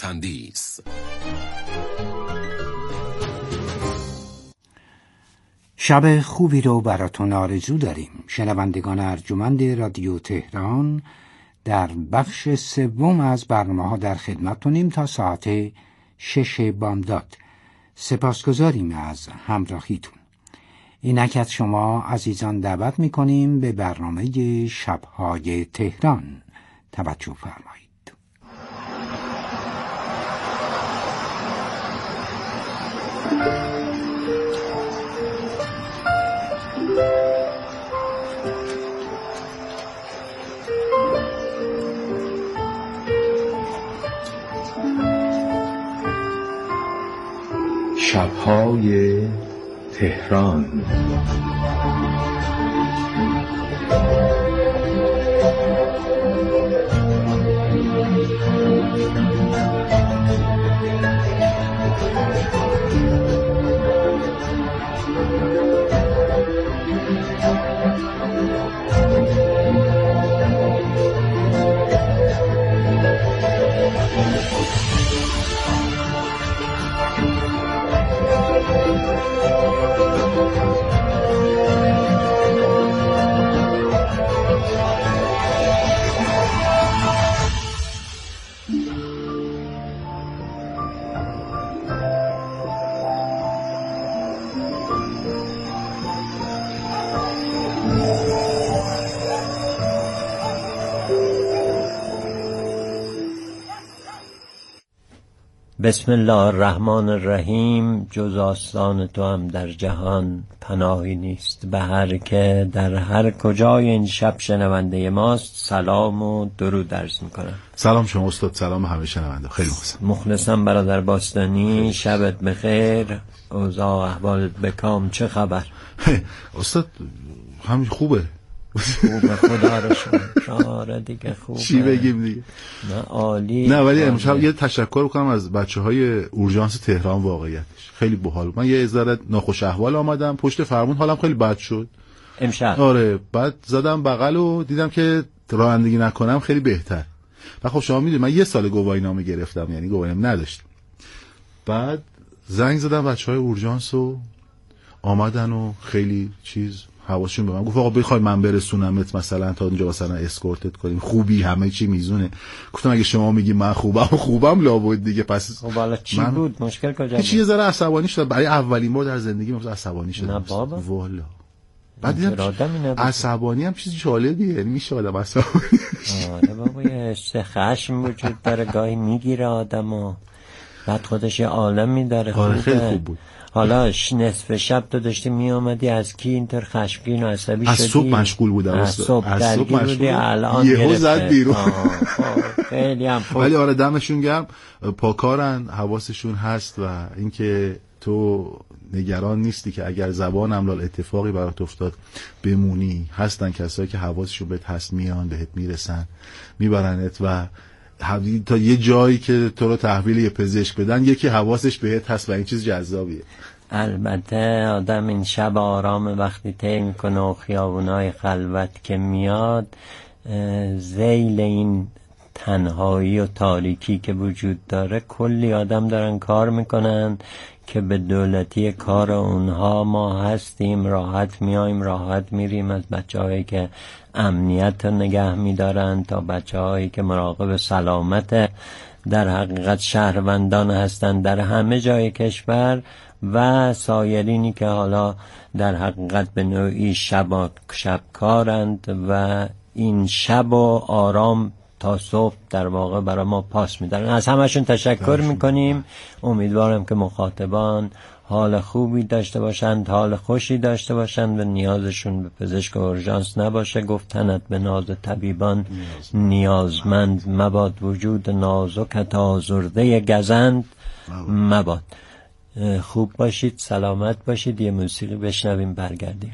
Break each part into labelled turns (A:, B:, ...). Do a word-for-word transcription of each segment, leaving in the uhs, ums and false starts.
A: تندیس.
B: شب خوبی رو براتون آرزو داریم شنوندگان ارجمند رادیو تهران. در بخش سوم از برنامه ها در خدمتتونیم تا ساعت شش بامداد. سپاسگزاریم از همراهیتون. اینک از شما عزیزان دعوت میکنیم به برنامه شبهای تهران توجه فرمایید.
C: شبهای تهران.
D: بسم الله الرحمن الرحیم. جز آستان تو هم در جهان پناهی نیست. به هر که در هر کجای این شب شنونده ماست سلام و درود عرض میکنم.
E: سلام شما استاد، سلام همه شنونده. خیلی مخلصم.
D: مخلصم برادر باستانی. شبت بخیر. اوضاع احوالت بکام، چه خبر؟
E: استاد همین خوبه.
D: خوبه خدا رو شکر. آره دیگه خوبه.
E: چی بگیم دیگه؟
D: نه عالی.
E: نه ولی امشب یه تشکر بکنم از بچهای اورژانس تهران. واقعیتش خیلی باحال. من یه ذره ناخوش احوال آمدم پشت فرمون، حالم خیلی بد شد
D: امشب.
E: آره بعد زدم بغل و دیدم که رانندگی نکنم خیلی بهتر. و خب شما میدونید من یه سال گواهی نامه گرفتم، یعنی گواهی نامه نداشتم. بعد زنگ زدم بچهای اورژانس و آمدن و خیلی چیز حواسشون به من گفت آقا بخوای من برسونمت مثلا تا اونجا مثلا اسکورتت کنیم، خوبی همه چی میزونه. گفتم اگه شما میگی من خوبم خوبم لابد دیگه. پس
D: خب حالا چی
E: من...
D: بود مشکل کجا بود؟
E: هیچ یه ذره عصبانی شدم برای اولین بار در زندگی مثلا عصبانی شدم.
D: نه بابا
E: والا. بعد دیدم عصبانی هم چیز جالبیه، یعنی میشه آدم عصبانی.
D: آره بابا یه حس خشم وجود داره، گاهی میگیره آدمو، بعد خودش یه عالمی داره.
E: آره خیلی خوب بود.
D: حالا نصف شب تو داشتی می آمدی از کی اینطور خشمگین و عصبی شدی؟
E: از صبح مشغول بودم.
D: از صبح درگیر بودی الان
E: یهو زد بیرون.
D: خیلی هم خوب.
E: ولی آره دمشون گرم، پاکارن، حواسشون هست و اینکه تو نگران نیستی که اگر زبان املال اتفاقی برات افتاد بمونی. هستن کسایی که حواسشون بهت هست، میان بهت میرسن میبرنت و تا یه جایی که تو رو تحویل یه پزشک بدن یکی حواسش بهت هست و این چیز جذابیه.
D: البته آدم این شب آرام وقتی طی میکنه و خیابونای خلوت که میاد، ذیل این تنهایی و تاریکی که وجود داره کلی آدم دارن کار میکنن که به دولتی کار اونها ما هستیم. راحت میایم راحت میریم، از بچه هایی که امنیت نگه میدارن تا بچه هایی که مراقب سلامت در حقیقت شهروندان هستن در همه جای کشور و سایرینی که حالا در حقیقت به نوعی شب شبکارند و این شب و آرام تا صبح در واقع برای ما پاس میدن. از همشون تشکر میکنیم. امیدوارم که مخاطبان حال خوبی داشته باشند، حال خوشی داشته باشند و نیازشون به پزشک و اورژانس نباشه. گفتنت به ناز طبیبان نیازمند مباد، وجود نازکت آزرده گزند مباد. خوب باشید، سلامت باشید. یه موسیقی بشنویم برگردیم.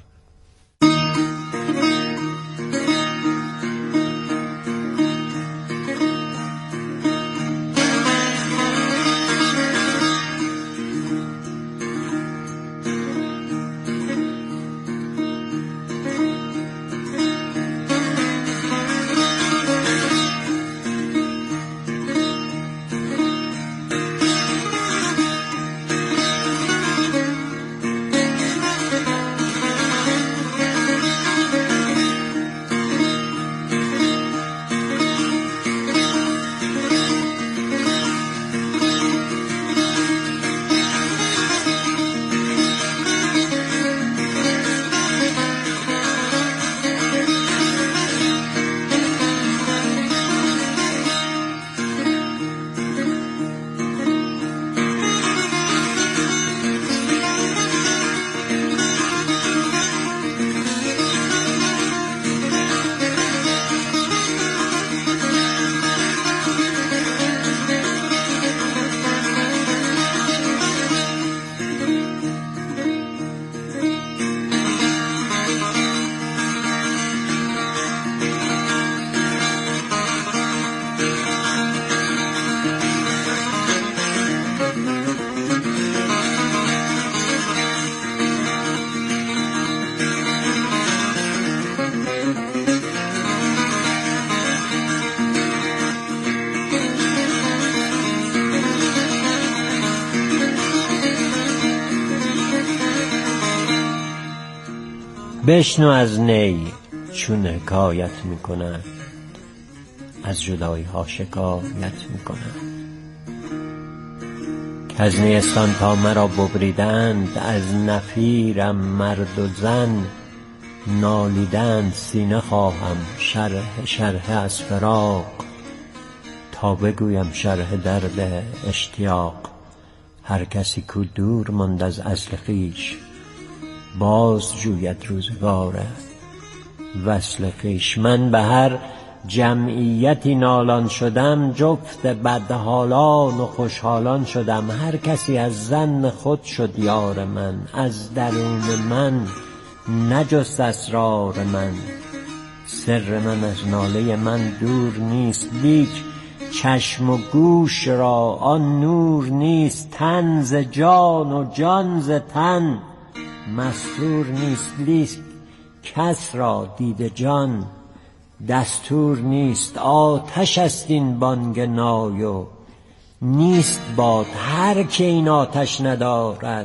D: بشنو از نی چون حکایت میکنند، از جدایی ها شکایت میکنند. کز نیستان تا مرا ببریدند، از نفیرم مرد و زن نالیدند. سینه خواهم شرح شرح از فراق، تا بگویم شرح درد اشتیاق. هر کسی کو دور ماند از اصل خویش، باز جوید روزگار وصل خویش. من به هر جمعیتی نالان شدم، جفت بدحالان و خوشحالان شدم. هر کسی از ظن خود شد یار من، از درون من نجست اسرار من. سر من از ناله من دور نیست، لیک چشم و گوش را آن نور نیست. تن ز جان و جان ز تن مستور نیست، لیک کس را دید جان دستور نیست. آتش است این بانگ نای و نیست باد، هر که این آتش ندارد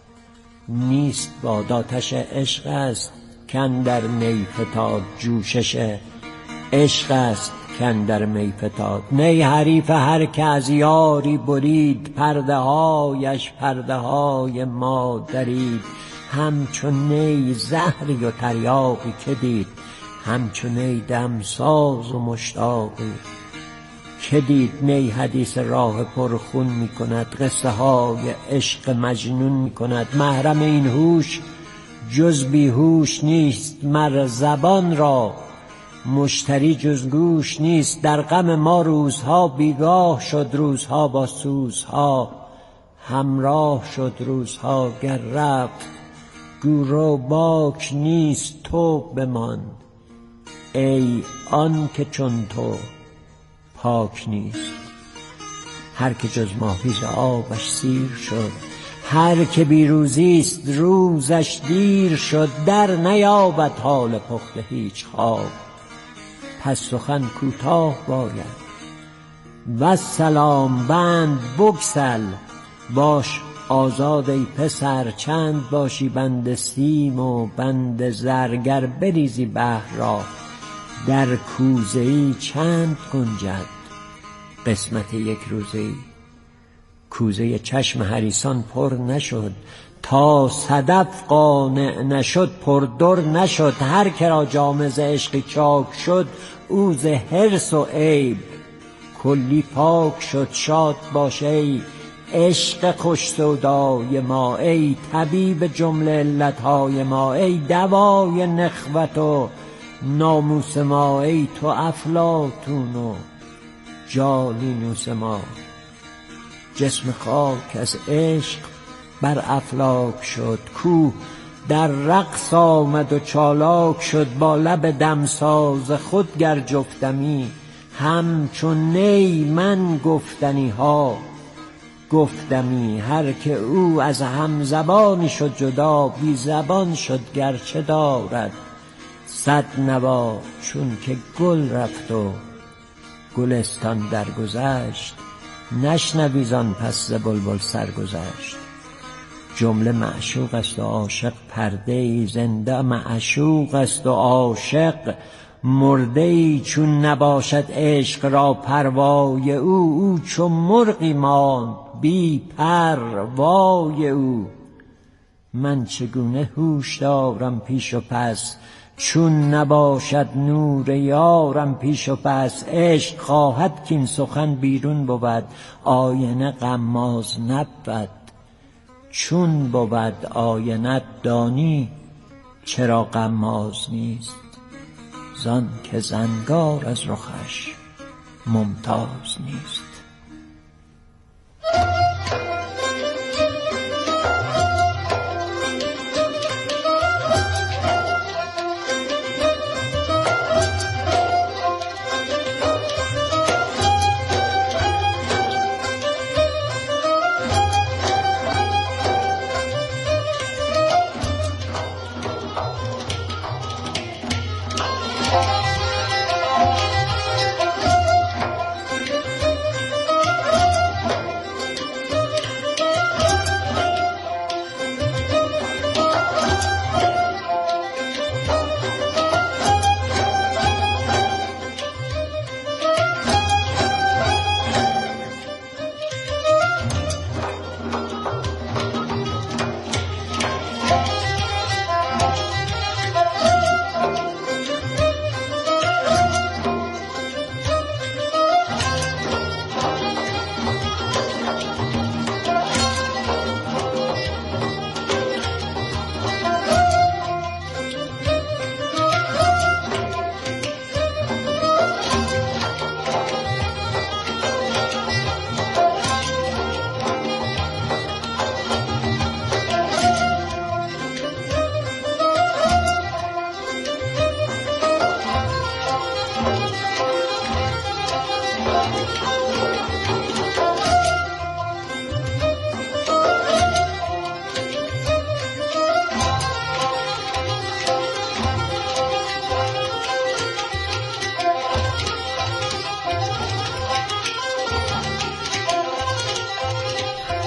D: نیست باد. آتش عشق است کاندر می فتاد، جوشش عشق است کاندر می فتاد. نی حریف هر که از یاری برید، پرده هایش پرده های ما درید. همچون نی زهری و تریاقی که دید، همچون نی دمساز و مشتاقی که دید. نی حدیث راه پرخون می کند، قصه های عشق مجنون می کند. محرم این هوش جز بیهوش نیست، مر زبان را مشتری جز گوش نیست. در غم ما روزها بیگاه شد، روزها با سوزها همراه شد. روزها گر رفت گو رو باک نیست، تو بمان ای آن که چون تو پاک نیست. هر که جز ماهی ز آبش سیر شد، هر که بیروزیست روزش دیر شد. در نیابد حال پخته هیچ خواب، پس سخن کوتاه باید و سلام. بند بگسل باش آزاد ای پسر، چند باشی بند سیم و بند زر. گر بریزی بحر را در کوزه ای، چند گنجد قسمت یک روزه ای. کوزه چشم حریصان پر نشد، تا صدف قانع نشد پر در نشد. هر که را جام ز عشق چاک شد، او ز حرص و عیب کلی پاک شد. شاد باش ای عشق خوش سودای ما، ای طبیب جمله علتهای ما. ای دوای نخوت و ناموس ما، ای تو افلاطون و جالینوس ما. جسم خاک از عشق بر افلاک شد، کوه در رقص آمد و چالاک شد. با لب دمساز خود گر جفتمی، همچون نی من گفتنی ها گفتمی. هر که او از هم زبانی شد جدا، بی زبان شد گرچه دارد صد نوا. چون که گل رفت و گلستان درگذشت، نشنوی زان پس ز بلبل سرگذشت. جمله معشوق است و عاشق پرده ای، زنده معشوق است و عاشق مرده ای. چون نباشد عشق را پروای او، او چو مرغی ماند بی پروای او. من چگونه هوش دارم پیش و پس، چون نباشد نور یارم پیش و پس. عشق خواهد کین سخن بیرون بود، آینه غماز نبود چون بود. آینه دانی چرا غماز نیست، زان که زنگار از رخش ممتاز نیست.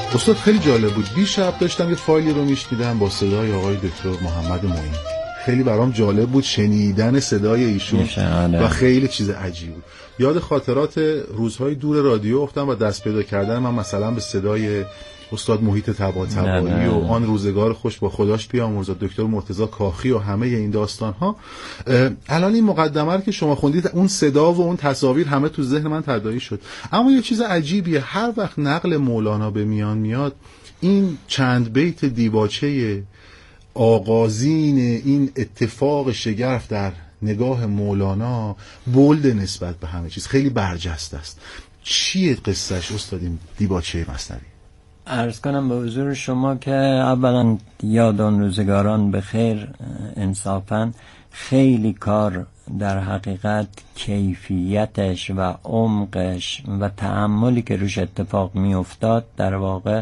E: استاد خیلی جالب بود. دیشب داشتم یه فایلی رو میشنیدم با صدای آقای دکتر محمد معین. خیلی برام جالب بود شنیدن صدای ایشون و خیلی چیز عجیب بود. یاد خاطرات روزهای دور رادیو افتادم و دست پیدا کردن من مثلا به صدای استاد محیط طباطبایی و آن روزگار خوش با خداش بیامرزد دکتر مرتضی کاخی و همه این داستان ها. الان این مقدمه رو که شما خوندید اون صدا و اون تصاویر همه تو ذهن من تداعی شد. اما یه چیز عجیبیه، هر وقت نقل مولانا به میان میاد این چند بیت دیباچه آغازین این اتفاق شگرف در نگاه مولانا بولد نسبت به همه چیز، خیلی برجسته است. چیه قصهش استاد این دیباچه مثنوی؟
D: عرض کنم به حضور شما که اولا یاد آن روزگاران به خیر، انصافا خیلی کار در حقیقت کیفیتش و عمقش و تأملی که روش اتفاق می افتاد در واقع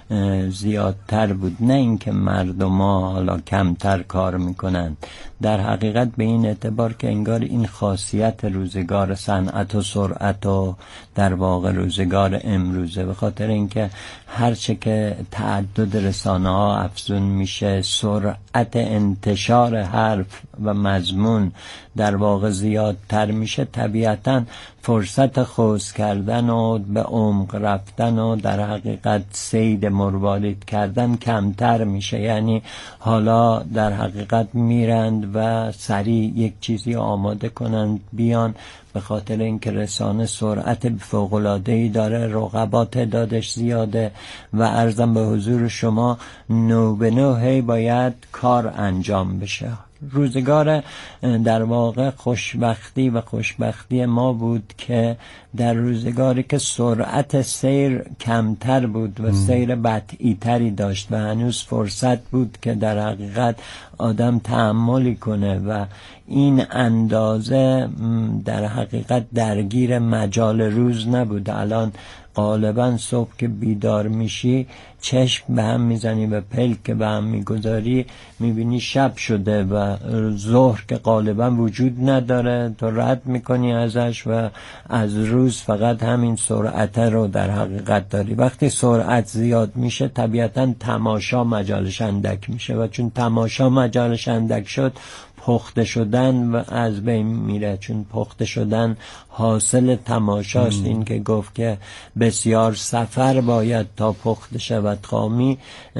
D: زیادتر بود، نه اینکه مردم ها حالا کمتر کار میکنند. در حقیقت به این اعتبار که انگار این خاصیت روزگار صنعت و سرعت و در واقع روزگار امروزه، به خاطر اینکه هرچه که تعدد رسانه ها افزون میشه، سرعت انتشار حرف و مضمون در واقع زیادتر میشه، طبیعتاً فرصت خوض کردن و به عمق رفتن و در حقیقت صید مروارید کردن کمتر میشه. یعنی حالا در حقیقت میرند و سریع یک چیزی آماده کنند بیان، به خاطر اینکه رسانه سرعت فوق‌العاده‌ای داره، رقبا تعدادش زیاده و عرضم به حضور شما نو به نو هی باید کار انجام بشه. روزگار در واقع خوشبختی و خوشبختی ما بود که در روزگاری که سرعت سیر کمتر بود و سیر بطئی تری داشت و هنوز فرصت بود که در حقیقت آدم تأملی کنه و این اندازه در حقیقت درگیر مجال روز نبود. الان غالبا صبح که بیدار میشی چشم به هم میزنی و پلک که به هم میگذاری میبینی شب شده و ظهر که غالبا وجود نداره، تو رد میکنی ازش و از روز فقط همین سرعت رو در حقیقت داری. وقتی سرعت زیاد میشه طبیعتا تماشا مجالش اندک میشه و چون تماشا مجالش اندک شد پخته شدن و از بین میره، چون پخته شدن حاصل تماشاست. این که گفت که بسیار سفر باید تا پخته شود خامی،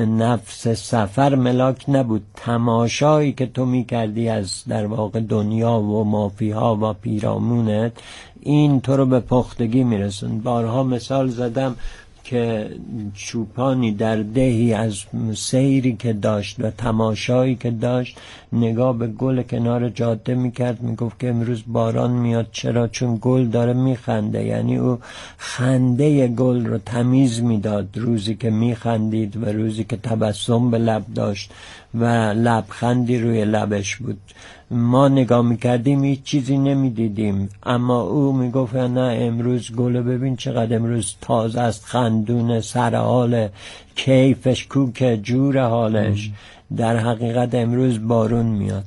D: نفس سفر ملاک نبود، تماشایی که تو میکردی از در واقع دنیا و مافیها و پیرامونت این تو رو به پختگی میرسون. بارها مثال زدم که چوپانی در دهی از سیری که داشت و تماشایی که داشت نگاه به گل کنار جاده میکرد، میگفت که امروز باران میاد. چرا؟ چون گل داره میخنده. یعنی او خنده گل رو تمیز میداد، روزی که میخندید و روزی که تبسم به لب داشت و لبخندی روی لبش بود. ما نگاه میکردیم هیچ چیزی نمیدیدیم، اما او میگفت نه امروز گل ببین چقدر امروز تازه است، خندونه، سر حال، کیفش کوک، جور حالش. در حقیقت امروز بارون میاد.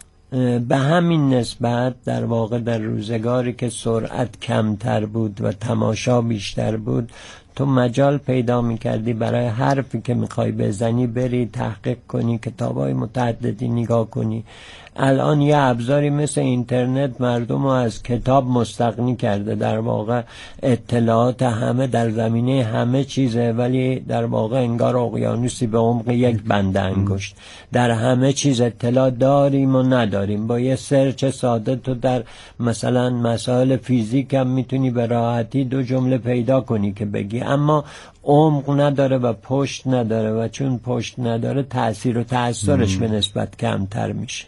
D: به همین نسبت در واقع در روزگاری که سرعت کمتر بود و تماشا بیشتر بود، تو مجال پیدا میکردی برای حرفی که میخوای بزنی بری تحقیق کنی، کتابای متعددی نگاه کنی. الان یه ابزاری مثل اینترنت مردم رو از کتاب مستغنی کرده. در واقع اطلاعات همه در زمینه همه چیزه، ولی در واقع انگار اقیانوسی به عمق یک بند انگشت. در همه چیز اطلاع داریم و نداریم. با یه سرچ ساده تو در مثلا مسائل فیزیک هم میتونی به راحتی دو جمله پیدا کنی که بگی، اما عمق نداره و پشت نداره و چون پشت نداره تأثیر و تأثیرش به نسبت کمتر میشه.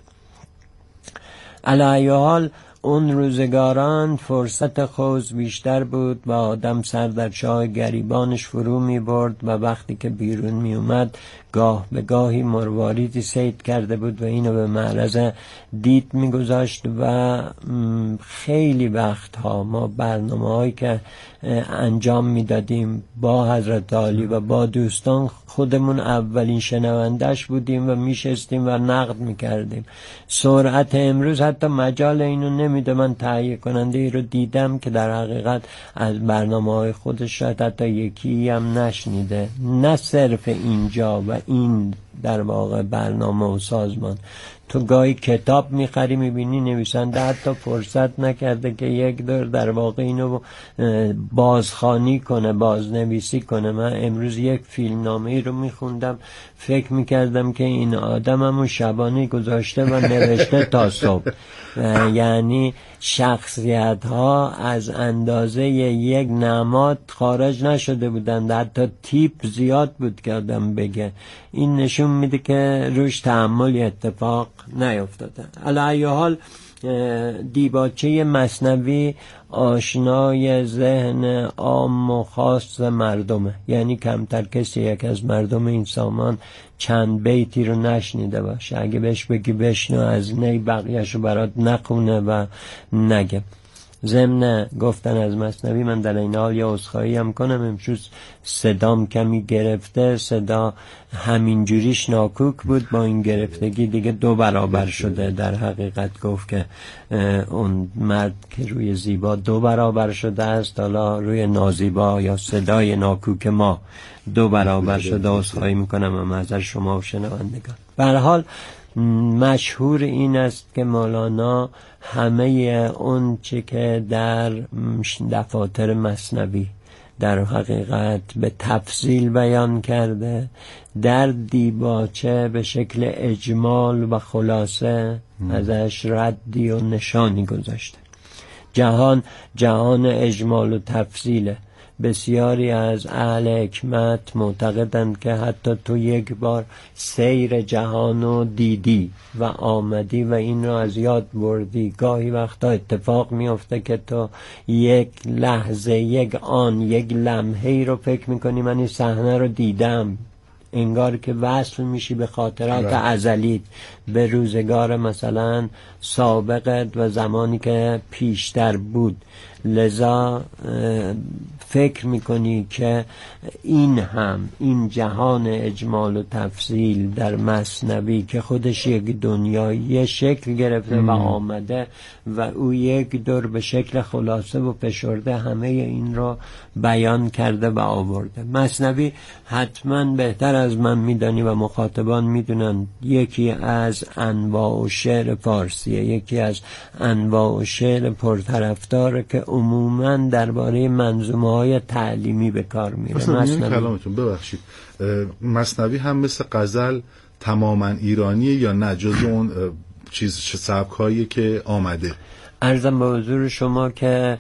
D: علی حال اون روزگاران فرصت خوض بیشتر بود و آدم سر در چاه گریبانش فرو می برد و وقتی که بیرون می اومد گاه به گاهی مرواریدی صید کرده بود و اینو به معرض دید میگذاشت و خیلی وقتها ما برنامه هایی که انجام میدادیم با حضرت عالی و با دوستان خودمون اولین شنوندش بودیم و میشستیم و نقد میکردیم. سرعت امروز حتی مجال اینو نمیده. من تهیه کننده ای رو دیدم که در حقیقت از برنامه های خودش شاید حتی یکی هم نشنیده، نه صرف اینجا و این در واقع برنامه و سازمان. تو گاهی کتاب میخری میبینی نویسنده حتی فرصت نکرده که یک دور در واقع اینو بازخوانی کنه، بازنویسی کنه. من امروز یک فیلم نامه ای رو میخوندم، فکر میکردم که این آدم همون شبانه گذاشته و نوشته تا صبح. یعنی شخصیت ها از اندازه یک نماد خارج نشده بودند، حتی تیپ زیاد بود که آدم بگه. این نشون میده که روش تأملی اتفاق نیفتاده. علی ای حال دیباچه مثنوی آشنای ذهن عام و خاص مردمه، یعنی کمتر کسی یک از مردم این سامان چند بیتی رو نشنیده باشه. اگه بهش بگی بشنو از نی بقیه‌شو برات نخونه و نگه. ضمن گفتن از مثنوی من در این حال یه عذرخواهی هم کنم. امروز صدام کمی گرفته، صدا همینجوریش ناکوک بود، با این گرفتگی دیگه دو برابر شده. در حقیقت گفت که اون مرد که روی زیبا دو برابر شده است، حالا روی نازیبا یا صدای ناکوک ما دو برابر شده. عذرخواهی میکنم و معذر شما و شنوندگان. به هر حال مشهور این است که مولانا همه اون چه که در دفاتر مثنوی در حقیقت به تفصیل بیان کرده، در دیباچه به شکل اجمال و خلاصه ازش ردی و نشانی گذاشته. جهان جهان اجمال و تفصیله. بسیاری از اهل حکمت معتقدند که حتی تو یک بار سیر جهانو دیدی و آمدی و این رو از یاد بردی. گاهی وقتا اتفاق میفته که تو یک لحظه، یک آن، یک لمحه رو فکر میکنی من این صحنه رو دیدم، انگار که وصل میشی به خاطرات ازلیت، به روزگار مثلا سابقت و زمانی که پیشتر بود. لذا فکر میکنی که این هم این جهان اجمال و تفصیل در مثنوی که خودش یک دنیای شکل گرفته و آمده و او یک دور به شکل خلاصه و فشرده همه این رو بیان کرده و آورده. مثنوی حتما بهتر از من میدانی و مخاطبان میدونن یکی از انواع و شعر فارسیه، یکی از انواع و شعر پرطرفداره که عموما درباره منظومه های تعلیمی به کار میره.
E: مثلا کلامتون ببخشید، مثنوی هم مثل غزل تماما ایرانیه یا نه جز اون چیز سبکایی که آمده؟
D: عرضم به حضور شما که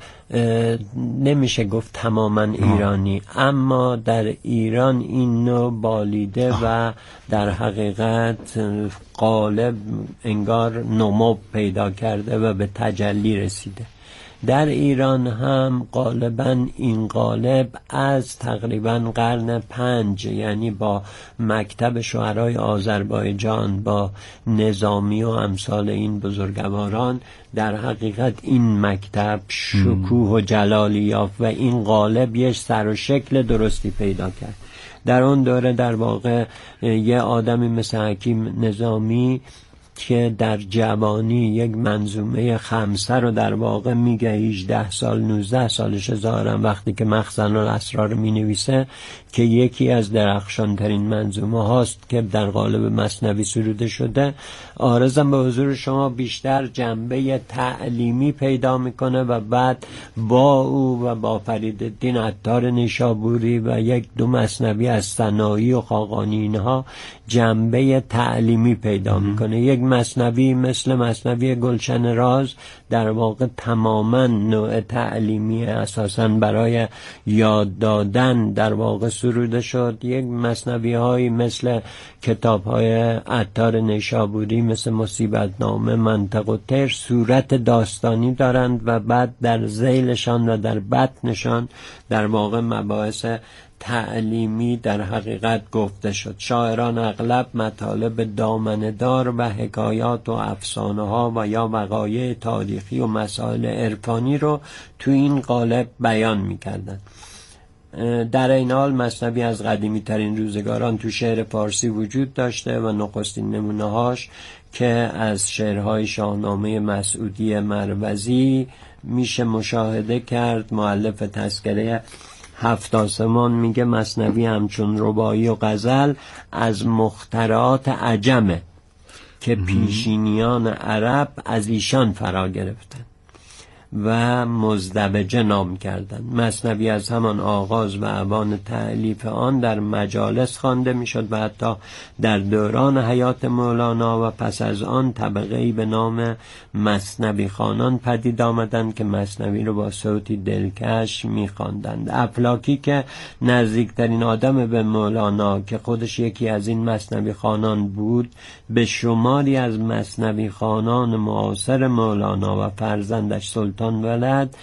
D: نمیشه گفت تماما ایرانی، اما در ایران این نوع بالیده و در حقیقت غالب انگار نمو پیدا کرده و به تجلی رسیده. در ایران هم غالبا این غالب از تقریبا قرن پنج، یعنی با مکتب شعرای آذربایجان، با نظامی و امثال این بزرگواران، در حقیقت این مکتب شکوه و جلالی یافت و این غالب یک سر و شکل درستی پیدا کرد. در اون دوره در واقع یه آدمی مثل حکیم نظامی که در جوانی یک منظومه خمسه رو در واقع میگه، هجده سال نوزده سالش ظاهرا وقتی که مخزن الاسرار می نویسه، که یکی از درخشان ترین منظومه هاست که در قالب مثنوی سروده شده. عارضم به حضور شما بیشتر جنبه تعلیمی پیدا میکنه و بعد با او و با فریدالدین عطار نیشابوری و یک دو مثنوی از ثنایی و خاقانی اینها جنبه تعلیمی پیدا میکنه. یک مثنوی مثل مثنوی گلشن راز در واقع تماما نوع تعلیمی اساساً برای یاد دادن در واقع سروده شد. یک مثنوی های مثل کتاب های عطار نیشابوری مثل مصیبت نامه، منطق و طیر صورت داستانی دارند و بعد در ذیلشان و در بطنشان در واقع مباحث تعلیمی در حقیقت گفته شد. شاعران اغلب مطالب دامنه‌دار و حکایات و افسانه ها و یا وقایع تاریخی و مسائل عرفانی رو تو این قالب بیان می‌کردند. در این حال مثنوی از قدیمی ترین روزگاران تو شعر فارسی وجود داشته و نخستین نمونه هاش که از شعرهای شاهنامه مسعودی مروزی میشه مشاهده کرد. مؤلف تذکره هفت آسمان میگه مثنوی همچون رباعی و غزل از مخترعات عجمه که پیشینیان عرب از ایشان فرا گرفتن و مزدوجه نام کردند. مثنوی از همان آغاز و اوان تألیف آن در مجالس خوانده میشد و حتی در دوران حیات مولانا و پس از آن طبقه‌ای به نام مثنوی خوانان پدید آمدند که مثنوی رو با صوتی دلکش میخواندند. افلاکی که نزدیکترین آدم به مولانا که خودش یکی از این مثنوی خوانان بود، به شماری از مثنوی خوانان معاصر مولانا و فرزندش سلطان ولد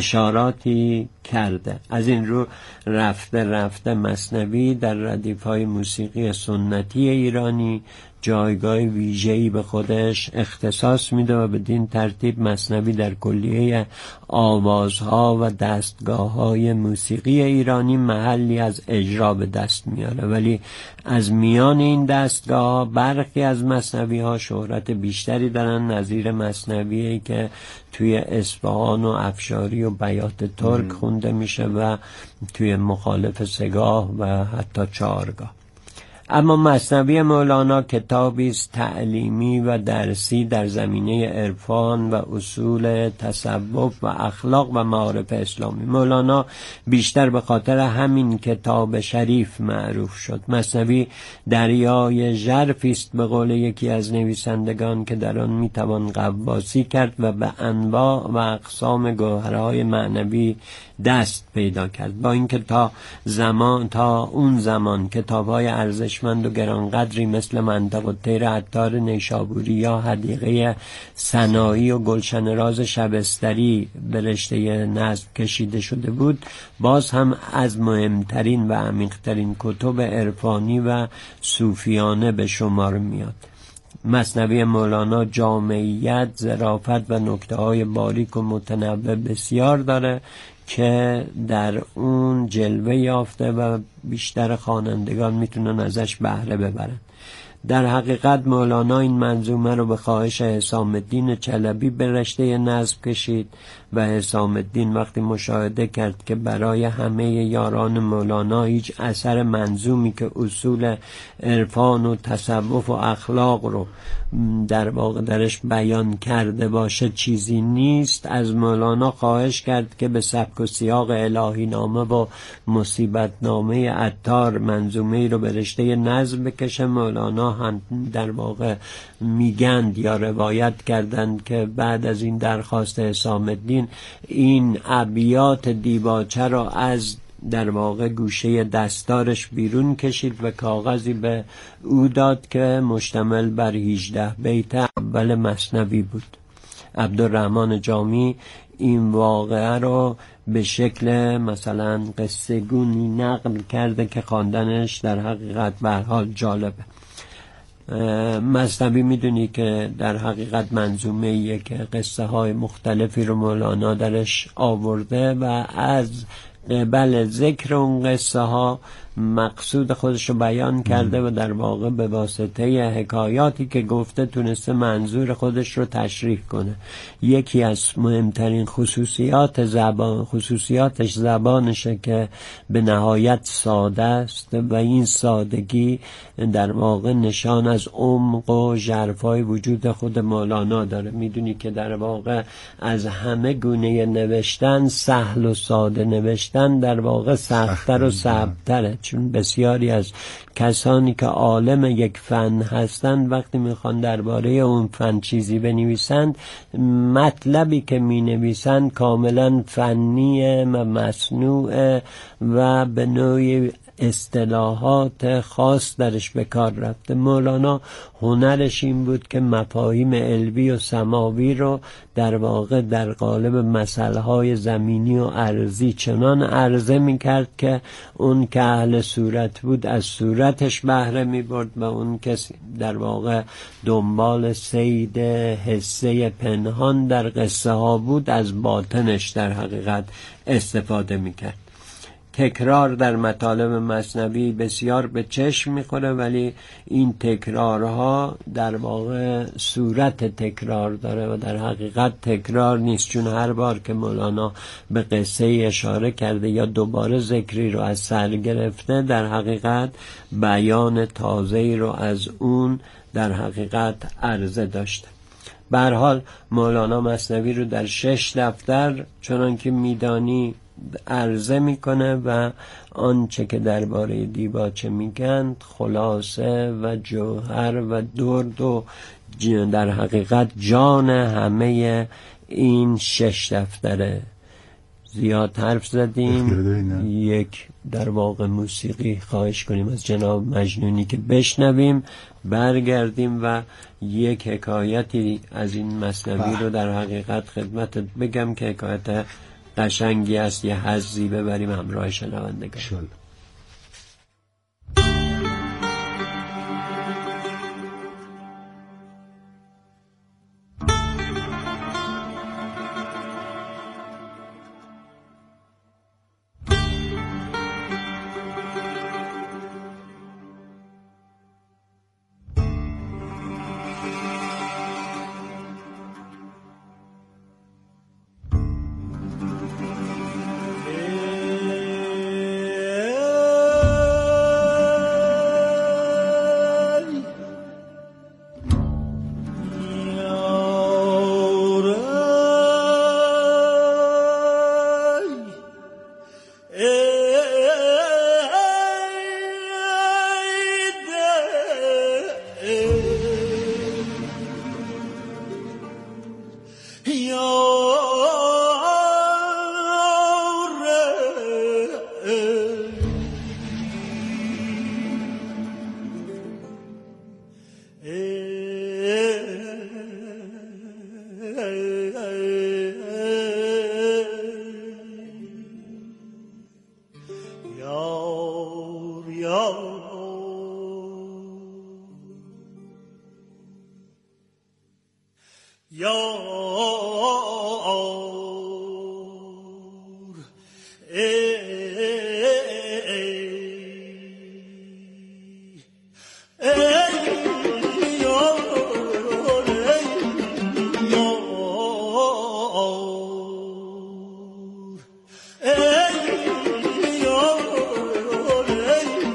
D: اشاراتی کرده. از این رو رفته رفته مثنوی در ردیف‌های موسیقی سنتی ایرانی جایگاه ویژه‌ای به خودش اختصاص میده و بدین ترتیب مثنوی در کلیه آوازها و دستگاه‌های موسیقی ایرانی محلی از اجرا به دست میاره. ولی از میان این دستگاه‌ها برخی از مثنوی‌ها شهرت بیشتری دارن، نظیر مثنویی که توی اصفهان و افشاری و بیات ترک خونده میشه و توی مخالف سگاه و حتی چهارگاه. اما مثنوی مولانا کتابی است تعلیمی و درسی در زمینه عرفان و اصول تصوف و اخلاق و معارف اسلامی. مولانا بیشتر به خاطر همین کتاب شریف معروف شد. مثنوی دریای ژرفی است به قول یکی از نویسندگان که در آن میتوان غواصی کرد و به انواع و اقسام گوهرهای معنوی دست پیدا کرد. با اینکه تا زمان تا اون زمان کتاب‌های ارزشمند و گرانقدری مثل منطق الطیر عطار نیشابوری یا حدیقه سنایی و گلشن راز شبستری به رشته نظم کشیده شده بود، باز هم از مهمترین و عمیق‌ترین کتب عرفانی و صوفیانه به شمار میاد. مثنوی مولانا جامعیت، ظرافت و نکته‌های باریک و متنوع بسیار داره که در اون جلوه یافته و بیشتر خوانندگان میتونن ازش بهره ببرن. در حقیقت مولانا این منظومه رو به خواهش حسام الدین چلبی به رشته نظم کشید و حسام الدین وقتی مشاهده کرد که برای همه یاران مولانا هیچ اثر منظومی که اصول عرفان و تصوف و اخلاق رو در واقع درش بیان کرده باشه چیزی نیست، از مولانا خواهش کرد که به سبک و سیاق الهی نامه و مصیبت نامه عطار منظومه رو به رشته نظم بکشه. مولانا هم در واقع میگند یا روایت کردند که بعد از این درخواست حسام الدین این ابیات دیباچه رو از در واقع گوشه دستارش بیرون کشید و کاغذی به او داد که مشتمل بر هجده بیت اول مثنوی بود. عبدالرحمن جامی این واقعه رو به شکل مثلا قصه گونی نقل کرده که خواندنش در حقیقت به هر حال جالبه. مثنوی میدونی که در حقیقت منظومه‌ایه که قصه های مختلفی رو مولانا درش آورده و از قبل ذکر اون قصه ها مقصود خودش رو بیان کرده و در واقع به واسطه حکایاتی که گفته تونسته منظور خودش رو تشریح کنه. یکی از مهمترین خصوصیات زبان خصوصیاتش زبانشه که به نهایت ساده است و این سادگی در واقع نشان از عمق و ژرفای وجود خود مولانا داره. میدونی که در واقع از همه گونه نوشتن سهل و ساده نوشتن در واقع سخت‌تر و صعب‌تره، چون بسیاری از کسانی که عالم یک فن هستند وقتی میخوان درباره اون فن چیزی بنویسند، مطلبی که مینویسند کاملا فنیه و مصنوعه و به نوعی اصطلاحات خاص درش به کار رفته. مولانا هنرش این بود که مفاهیم علوی و سماوی رو در واقع در قالب مسائل زمینی و ارضی چنان عرضه میکرد که اون که اهل صورت بود از صورتش بهره میبرد و اون که در واقع دنبال صید حسه پنهان در قصه ها بود از باطنش در حقیقت استفاده میکرد. تکرار در مطالب مثنوی بسیار به چشم میخوره، ولی این تکرارها در واقع صورت تکرار داره و در حقیقت تکرار نیست، چون هر بار که مولانا به قصه اشاره کرده یا دوباره ذکری رو از سر گرفته در حقیقت بیان تازه‌ای رو از اون در حقیقت عرضه داشته. به هر حال مولانا مثنوی رو در شش دفتر چنان که میدانی عرضه میکنه و آنچه که درباره دیباچه میگند خلاصه و جوهر و درد و در حقیقت جان همه این شش دفتره. زیاد حرف زدیم، یک در واقع موسیقی خواهش کنیم از جناب مجنونی که بشنویم، برگردیم و یک حکایتی از این مثنوی رو در حقیقت خدمتت بگم که حکایت قشنگی است، یه حظی ببریم همراه شنوندگان.
A: Yo